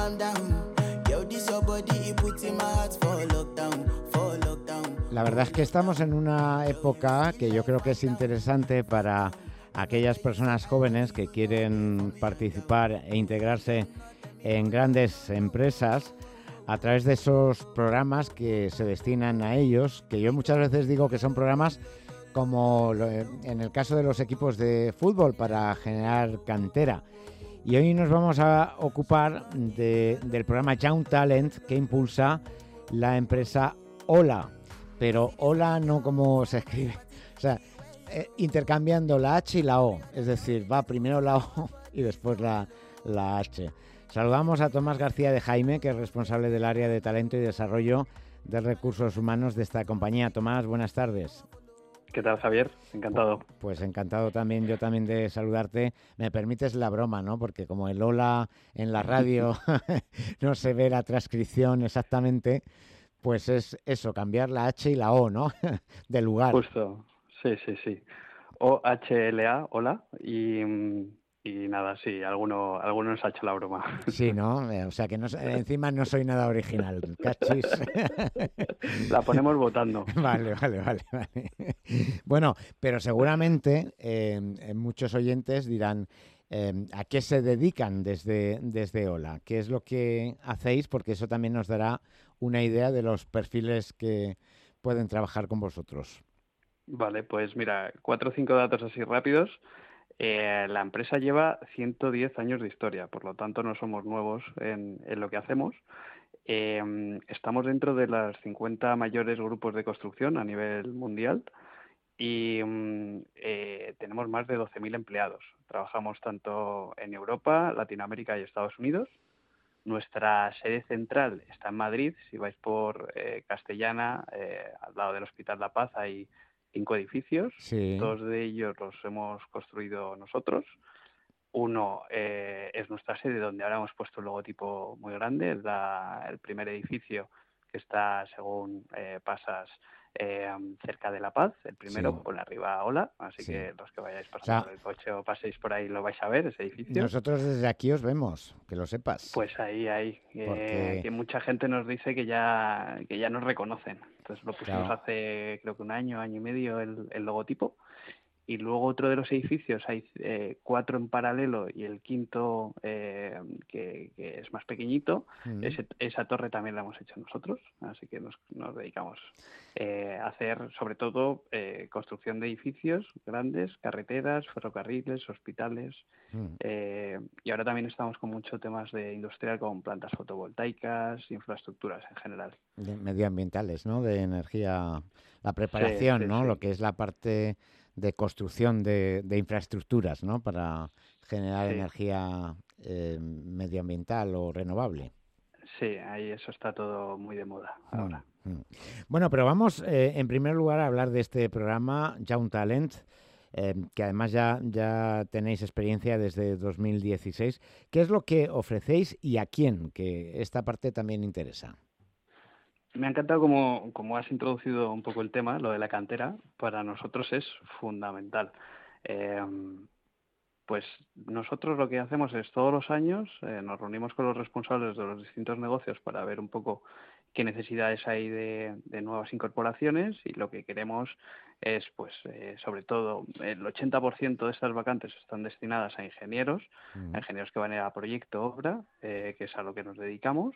calm down. Yo, this your body, it puts in my heart for lockdown, for lockdown. La verdad es que estamos en una época que yo creo que es interesante para aquellas personas jóvenes que quieren participar e integrarse en grandes empresas a través de esos programas que se destinan a ellos, que yo muchas veces digo que son programas como en el caso de los equipos de fútbol para generar cantera. Y hoy nos vamos a ocupar del programa Young Talent que impulsa la empresa Hola. Pero Hola no como se escribe, o sea, intercambiando la H y la O. Es decir, va primero la O y después la H. Saludamos a Tomás García de Jaime, que es responsable del área de talento y desarrollo de recursos humanos de esta compañía. Tomás, buenas tardes. ¿Qué tal, Javier? Encantado. Pues encantado también, yo también de saludarte. Me permites la broma, ¿no? Porque como el hola en la radio no se ve la transcripción exactamente, pues es eso, cambiar la H y la O, ¿no? De lugar. Justo, sí. OHLA, hola, y nada, sí, alguno nos ha hecho la broma. Sí, ¿no? O sea que no, encima no soy nada original, cachis. La ponemos votando. Vale. Bueno, pero seguramente muchos oyentes dirán ¿a qué se dedican desde Hola? ¿Qué es lo que hacéis? Porque eso también nos dará una idea de los perfiles que pueden trabajar con vosotros. Vale, pues mira, 4 o 5 datos así rápidos. La empresa lleva 110 años de historia, por lo tanto no somos nuevos en lo que hacemos. Estamos dentro de los 50 mayores grupos de construcción a nivel mundial y tenemos más de 12.000 empleados. Trabajamos tanto en Europa, Latinoamérica y Estados Unidos. Nuestra sede central está en Madrid. Si vais por Castellana, al lado del Hospital La Paz, hay 5 edificios. Sí. 2 de ellos los hemos construido nosotros. Uno es nuestra sede, donde ahora hemos puesto un logotipo muy grande. Es el primer edificio que está, según pasas, cerca de La Paz. El primero, Sí. pone arriba Hola, así Sí. que los que vayáis pasando por el coche o paséis por ahí lo vais a ver, ese edificio. Nosotros desde aquí os vemos, que lo sepas. Pues ahí. Porque... que mucha gente nos dice que ya nos reconocen. Entonces lo pusimos Claro. hace creo que un año y medio el logotipo. Y luego otro de los edificios, hay 4 en paralelo y el quinto que es más pequeñito. Esa torre también la hemos hecho nosotros, así que nos dedicamos a hacer sobre todo construcción de edificios grandes, carreteras, ferrocarriles, hospitales. Y ahora también estamos con muchos temas de industrial, con plantas fotovoltaicas, infraestructuras en general. Medioambientales, ¿no? De energía, la preparación, sí, ¿no? sí. Lo que es la parte de construcción de infraestructuras, ¿no? Para generar energía medioambiental o renovable. Sí, ahí eso está todo muy de moda ahora. Bueno, pero vamos en primer lugar a hablar de este programa Young Talent, que además ya tenéis experiencia desde 2016. ¿Qué es lo que ofrecéis y a quién? Que esta parte también interesa. Me ha encantado como has introducido un poco el tema, lo de la cantera. Para nosotros es fundamental. Pues nosotros lo que hacemos es todos los años nos reunimos con los responsables de los distintos negocios para ver un poco qué necesidades hay de nuevas incorporaciones, y lo que queremos es, pues, sobre todo, el 80% de estas vacantes están destinadas a ingenieros que van a proyecto obra, que es a lo que nos dedicamos,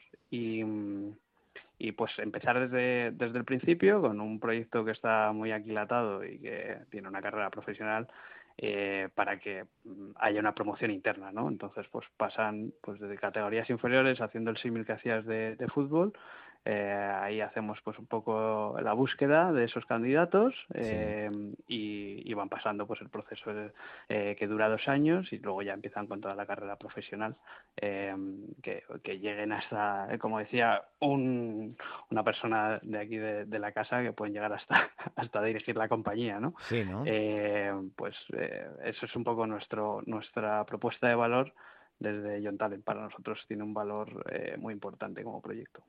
y pues empezar desde el principio con un proyecto que está muy aquilatado y que tiene una carrera profesional, para que haya una promoción interna, ¿no? Entonces, pues pasan pues desde categorías inferiores, haciendo el símil que hacías de fútbol. Ahí hacemos pues un poco la búsqueda de esos candidatos, y van pasando pues el proceso que dura 2 años, y luego ya empiezan con toda la carrera profesional, que lleguen hasta, como decía una persona de aquí de la casa, que pueden llegar hasta dirigir la compañía, ¿no? Sí, ¿no? Eso es un poco nuestra propuesta de valor desde Young Talent. Para nosotros tiene un valor muy importante como proyecto.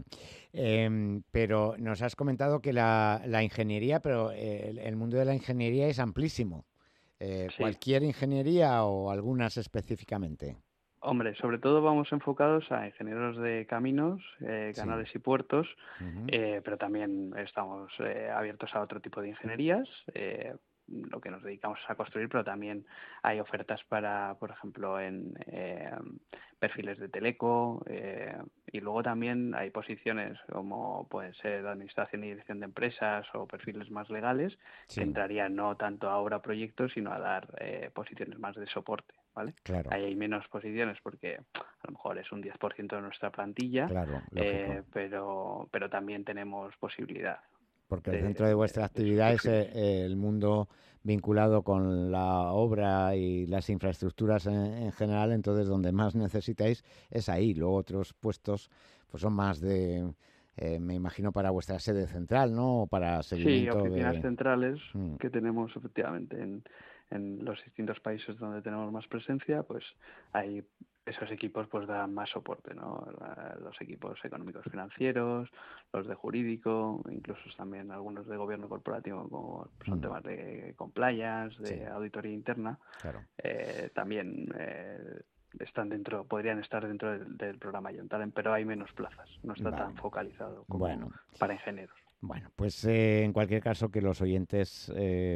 Pero nos has comentado que la ingeniería, pero el mundo de la ingeniería es amplísimo. Sí. ¿Cualquier ingeniería o algunas específicamente? Hombre, sobre todo vamos enfocados a ingenieros de caminos, Sí. canales y puertos, Ujú. pero también estamos abiertos a otro tipo de ingenierías. Lo que nos dedicamos es a construir, pero también hay ofertas para, por ejemplo, en perfiles de teleco, y luego también hay posiciones como pueden ser administración y dirección de empresas o perfiles más legales que Sí, entrarían no tanto a obra proyectos, sino a dar posiciones más de soporte, ¿vale? claro, Ahí hay menos posiciones porque a lo mejor es un 10% de nuestra plantilla, claro, lógico. pero también tenemos posibilidad Porque el centro de de vuestra esos actividad es perfiles. el mundo vinculado con la obra y las infraestructuras en general, entonces donde más necesitáis es ahí. Luego otros puestos pues son más de, me imagino, para vuestra sede central, ¿no? O para Sí, seguimiento oficinas de... centrales Mm, que tenemos efectivamente en los distintos países donde tenemos más presencia, pues hay esos equipos pues dan más soporte, ¿no? Los equipos económicos financieros, los de jurídico, incluso también algunos de gobierno corporativo, como son mm, temas de compliance, de sí, auditoría interna, claro. también están dentro, podrían estar dentro del programa Young Talent, pero hay menos plazas, no está Vale. tan focalizado como Bueno, para ingenieros. bueno, pues en cualquier caso que los oyentes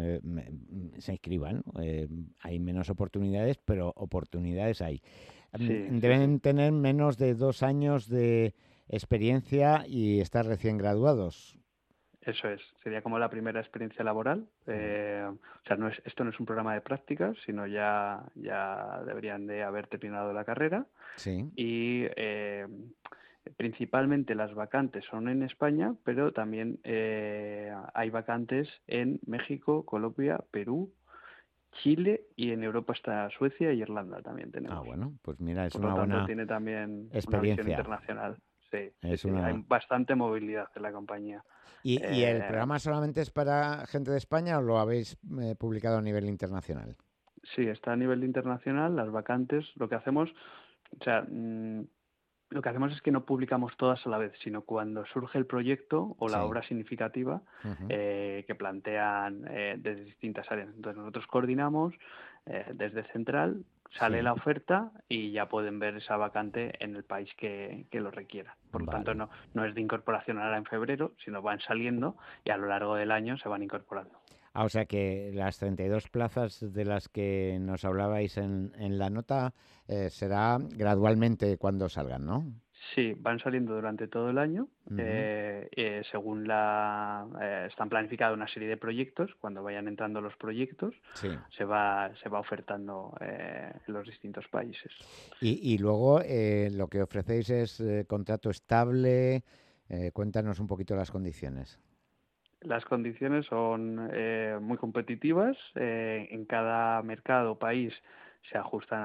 se inscriban. Hay menos oportunidades, pero oportunidades hay. Sí, sí, sí. Deben tener menos de 2 años de experiencia y estar recién graduados. Eso es, sería como la primera experiencia laboral. Mm. O sea, esto no es un programa de prácticas, sino ya deberían de haber terminado la carrera. Sí. Y principalmente las vacantes son en España, pero también hay vacantes en México, Colombia, Perú, Chile y en Europa está Suecia y Irlanda también Ah, tenemos. bueno, pues mira, es Por una lo tanto, buena tiene también una visión experiencia. internacional. Sí, sí, Es sí. Hay una... bastante movilidad en la compañía. ¿Y el Eh, programa solamente es para gente de España o lo habéis publicado a nivel internacional? Sí, está a nivel internacional, las vacantes, lo que hacemos, o sea, lo que hacemos es que no publicamos todas a la vez, sino cuando surge el proyecto o la Sí. obra significativa Ujú. que plantean desde distintas áreas. Entonces nosotros coordinamos desde central, sale Sí. la oferta y ya pueden ver esa vacante en el país que lo requiera. Por lo tanto, Vale. no es de incorporación ahora en febrero, sino van saliendo y a lo largo del año se van incorporando. Ah, o sea que las 32 plazas de las que nos hablabais en la nota será gradualmente cuando salgan, ¿no? Sí, van saliendo durante todo el año. Ujú. Según están planificados una serie de proyectos. Cuando vayan entrando los proyectos, Sí. se va ofertando en los distintos países. Y luego lo que ofrecéis es contrato estable. Cuéntanos un poquito las condiciones. Las condiciones son muy competitivas. En cada mercado o país se ajustan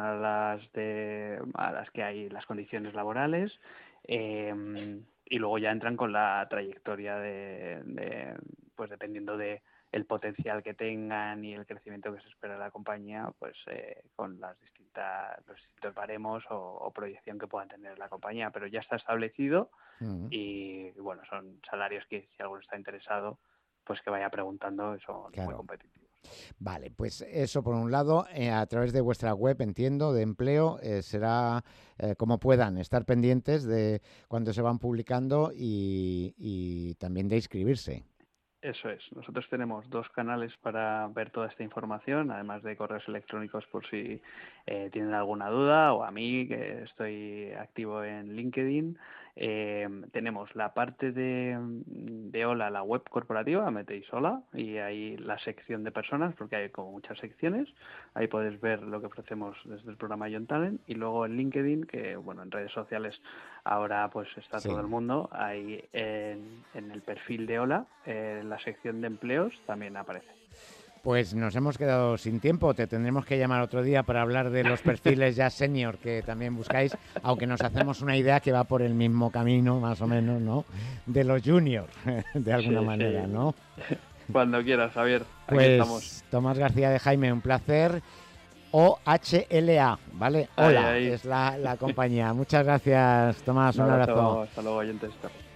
a las que hay las condiciones laborales. Y luego ya entran con la trayectoria pues dependiendo de el potencial que tengan y el crecimiento que se espera de la compañía, pues con los distintos baremos o proyección que puedan tener la compañía. Pero ya está establecido Ujú. y bueno, son salarios que si alguno está interesado, pues que vaya preguntando, son muy Claro. competitivos. Vale, pues eso por un lado, a través de vuestra web, entiendo, de empleo, será como puedan estar pendientes de cuando se van publicando y también de inscribirse. Eso es. Nosotros tenemos dos canales para ver toda esta información, además de correos electrónicos por si tienen alguna duda, o a mí, que estoy activo en LinkedIn. Tenemos la parte de Hola, la web corporativa, metéis Hola, y ahí la sección de personas, porque hay como muchas secciones. Ahí podéis ver lo que ofrecemos desde el programa Young Talent, y luego en LinkedIn, que bueno, en redes sociales ahora pues está todo Sí. el mundo, ahí en el perfil de Hola, en la sección de empleos también aparece. Pues nos hemos quedado sin tiempo, te tendremos que llamar otro día para hablar de los perfiles ya senior que también buscáis, aunque nos hacemos una idea que va por el mismo camino, más o menos, ¿no? De los juniors, de alguna Sí, manera, sí. ¿no? Cuando quieras, Javier, aquí estamos. Pues Tomás García de Jaime, un placer. OHLA, ¿vale? Ahí, Hola, ahí. es la compañía. Muchas gracias, Tomás, Un un abrazo. abrazo, hasta luego, oyentes.